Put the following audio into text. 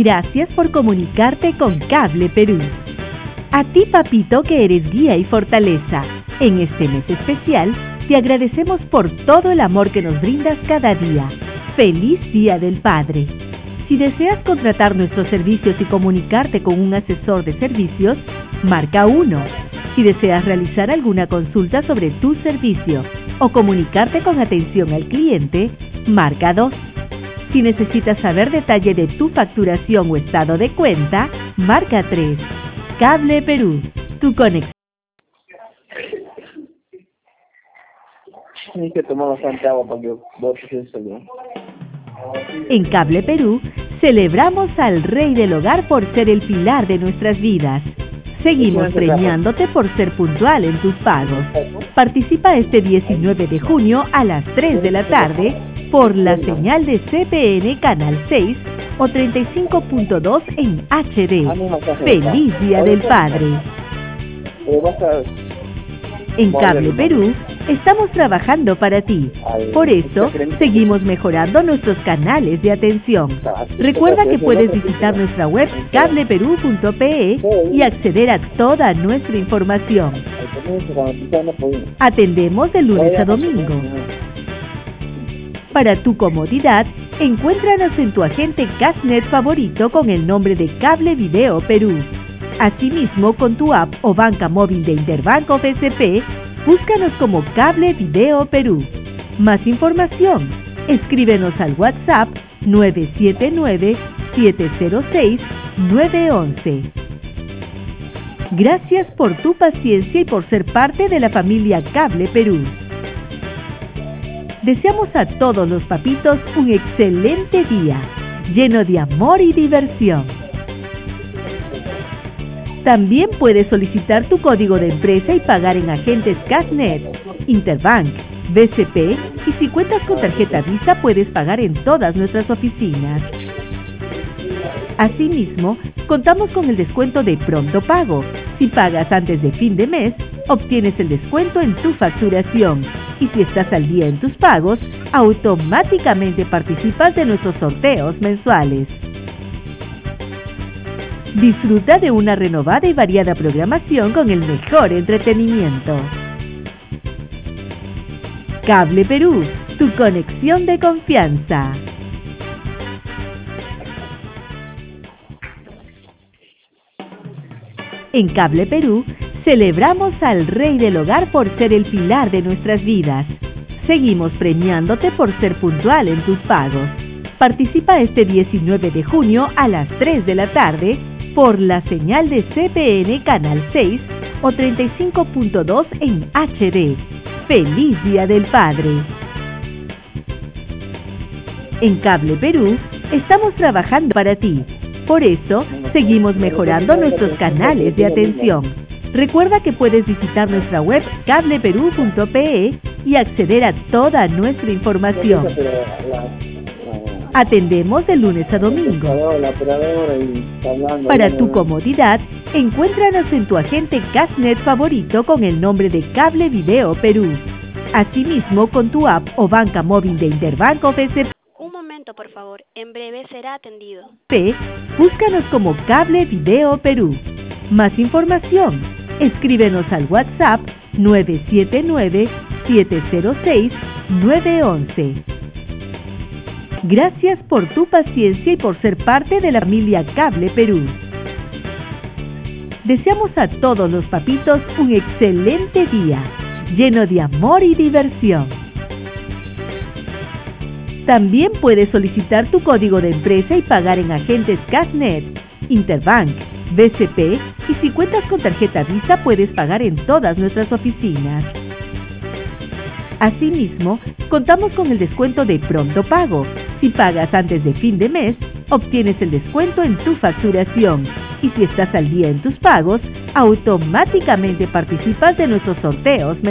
Gracias por comunicarte con Cable Perú. A ti, papito, que eres guía y fortaleza. En este mes especial, te agradecemos por todo el amor que nos brindas cada día. ¡Feliz Día del Padre! Si deseas contratar nuestros servicios y comunicarte con un asesor de servicios, marca 1. Si deseas realizar alguna consulta sobre tu servicio o comunicarte con atención al cliente, marca 2. Si necesitas saber detalle de tu facturación o estado de cuenta, marca 3. Cable Perú, tu conexión. Tienes que tomar bastante agua para que botes eso, ¿no? En Cable Perú, celebramos al Rey del Hogar por ser el pilar de nuestras vidas. Seguimos premiándote por ser puntual en tus pagos. Participa este 19 de junio a las 3 de la tarde por la señal de CPN Canal 6 o 35.2 en HD. ¡Feliz Día del Padre! En Cable Perú, estamos trabajando para ti. Por eso, seguimos mejorando nuestros canales de atención. Recuerda que puedes visitar nuestra web cableperú.pe y acceder a toda nuestra información. Atendemos de lunes a domingo. Para tu comodidad, encuéntranos en tu agente Cashnet favorito con el nombre de Cable Video Perú. Asimismo, con tu app o banca móvil de Interbanco BCP, búscanos como Cable Video Perú. Más información, escríbenos al WhatsApp 979-706-911. Gracias por tu paciencia y por ser parte de la familia Cable Perú. Deseamos a todos los papitos un excelente día, lleno de amor y diversión. También puedes solicitar tu código de empresa y pagar en agentes Cashnet, Interbank, BCP y si cuentas con tarjeta Visa puedes pagar en todas nuestras oficinas. Asimismo, contamos con el descuento de Pronto Pago. Si pagas antes de fin de mes, obtienes el descuento en tu facturación. Y si estás al día en tus pagos, automáticamente participas de nuestros sorteos mensuales. Disfruta de una renovada y variada programación con el mejor entretenimiento. Cable Perú, tu conexión de confianza. En Cable Perú, celebramos al Rey del Hogar por ser el pilar de nuestras vidas. Seguimos premiándote por ser puntual en tus pagos. Participa este 19 de junio a las 3 de la tarde por la señal de CPN Canal 6 o 35.2 en HD. ¡Feliz Día del Padre! En Cable Perú, estamos trabajando para ti. Por eso, seguimos mejorando nuestros canales de atención. Recuerda que puedes visitar nuestra web cableperú.pe y acceder a toda nuestra información. Atendemos de lunes a domingo. Para tu comodidad, encuéntranos en tu agente Cashnet favorito con el nombre de Cable Video Perú. Asimismo, con tu app o banca móvil de Interbanco BCP. Un momento, por favor. En breve será atendido. Búscanos como Cable Video Perú. Más información, escríbenos al WhatsApp 979-706-911. Gracias por tu paciencia y por ser parte de la familia Cable Perú. Deseamos a todos los papitos un excelente día, lleno de amor y diversión. También puedes solicitar tu código de empresa y pagar en agentes Cashnet, Interbank, BCP y si cuentas con tarjeta Visa puedes pagar en todas nuestras oficinas. Asimismo, contamos con el descuento de Pronto Pago. Si pagas antes de fin de mes, obtienes el descuento en tu facturación. Y si estás al día en tus pagos, automáticamente participas de nuestros sorteos